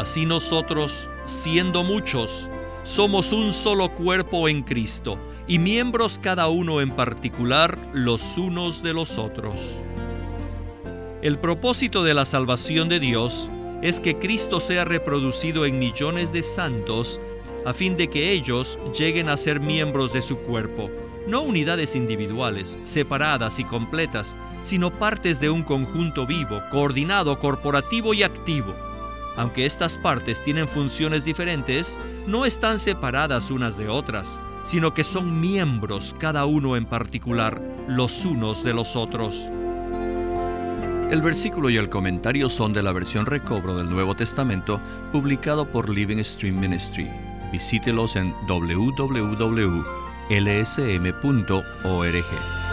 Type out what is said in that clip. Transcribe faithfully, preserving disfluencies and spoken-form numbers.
Así nosotros, siendo muchos, somos un solo cuerpo en Cristo, y miembros cada uno en particular los unos de los otros. El propósito de la salvación de Dios es que Cristo sea reproducido en millones de santos a fin de que ellos lleguen a ser miembros de su cuerpo, no unidades individuales, separadas y completas, sino partes de un conjunto vivo, coordinado, corporativo y activo. Aunque estas partes tienen funciones diferentes, no están separadas unas de otras, sino que son miembros cada uno en particular, los unos de los otros. El versículo y el comentario son de la versión recobro del Nuevo Testamento, publicado por Living Stream Ministry. Visítelos en doble u doble u doble u punto l s m punto org.